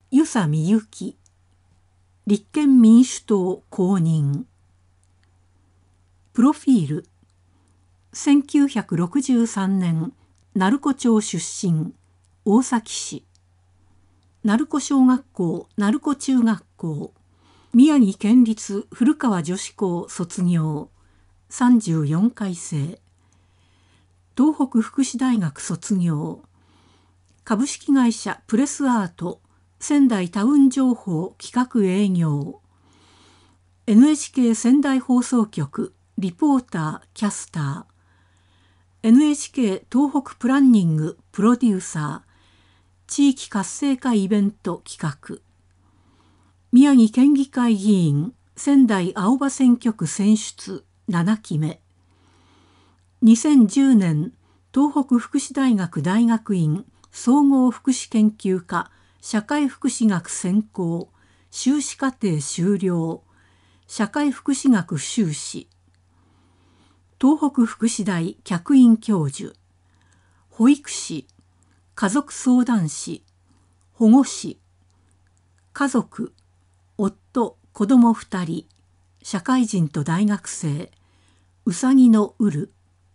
遊佐美幸、立憲民主党公認。プロフィール。1963年鳴子町出身、大崎市。鳴子小学校、鳴子中学校、宮城県立古川女子校卒業、34回生。東北福祉大学卒業。株式会社プレスアート仙台タウン情報企画営業。NHK 仙台放送局リポーターキャスター。NHK 東北プランニングプロデューサー。地域活性化イベント企画。宮城県議会議員仙台青葉選挙区選出7期目。2010年東北福祉大学大学院総合福祉研究科社会福祉学専攻修士課程修了。社会福祉学修士。東北福祉大客員教授。保育士、家族相談士、保護士、家族、夫、子供2人、社会人と大学生、うさぎのうる。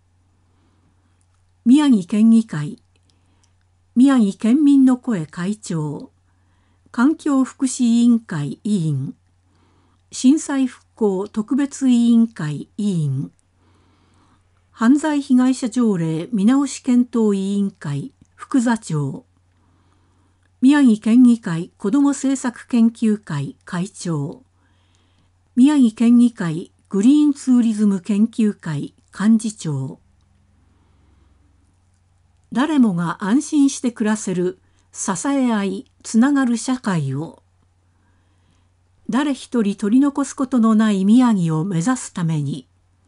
宮城県議会、宮城県民の声会長、環境福祉委員会委員、震災復興特別委員会委員、犯罪被害者条例見直し検討委員会副座長、宮城県議会子ども政策研究会会長、宮城県議会グリーンツーリズム研究会幹事長。誰もが安心して暮らせる支え合いつながる社会を、誰一人取り残すことのない宮城を目指すために、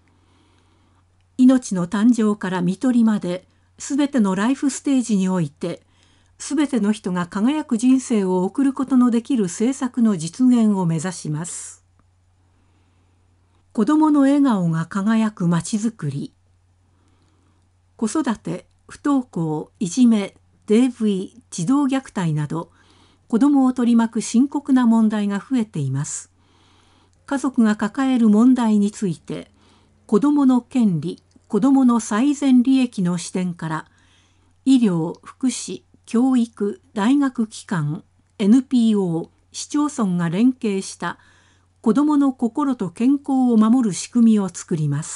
命の誕生から看取りまで、すべてのライフステージにおいて、すべての人が輝く人生を送ることのできる政策の実現を目指します。子どもの笑顔が輝くまちづくり。子育て、不登校、いじめ、DV、児童虐待など、子どもを取り巻く深刻な問題が増えています。家族が抱える問題について、子どもの権利、子どもの最善利益の視点から、医療、福祉、教育、大学機関、NPO、市町村が連携した子どもの心と健康を守る仕組みを作ります。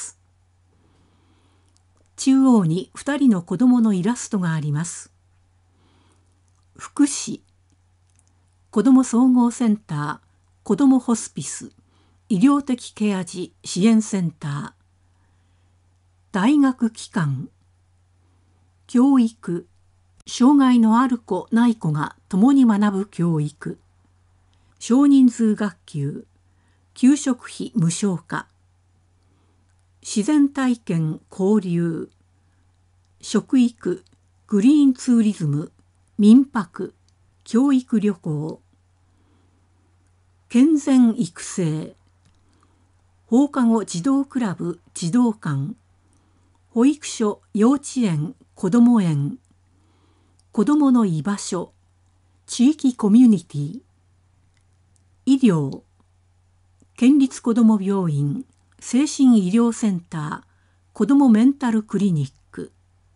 中央に2人の子どものイラストがあります。福祉、子ども総合センター、子どもホスピス、医療的ケア児支援センター。大学機関、教育、障害のある子ない子が共に学ぶ教育。少人数学級、給食費無償化。自然体験交流。食育、グリーンツーリズム、民泊、教育旅行。健全育成。放課後児童クラブ児童館。保育所、幼稚園、こども園。子どもの居場所。地域コミュニティ。医療。県立こども病院、精神医療センター、子どもメンタルクリニック。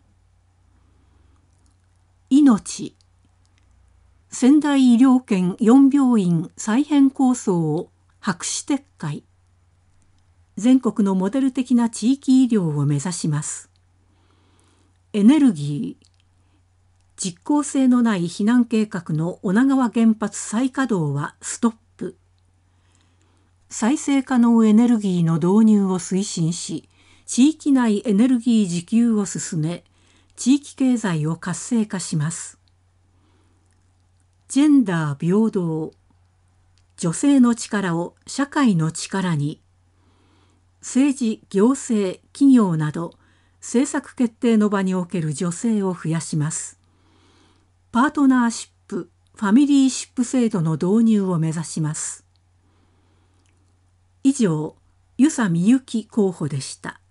命。仙台医療圏4病院再編構想を白紙撤回。全国のモデル的な地域医療を目指します。エネルギー。実効性のない避難計画の女川原発再稼働はストップ。再生可能エネルギーの導入を推進し、地域内エネルギー自給を進め、地域経済を活性化します。ジェンダー平等。女性の力を社会の力に。政治、行政、企業など政策決定の場における女性を増やします。パートナーシップ、ファミリーシップ制度の導入を目指します。以上、遊佐美幸候補でした。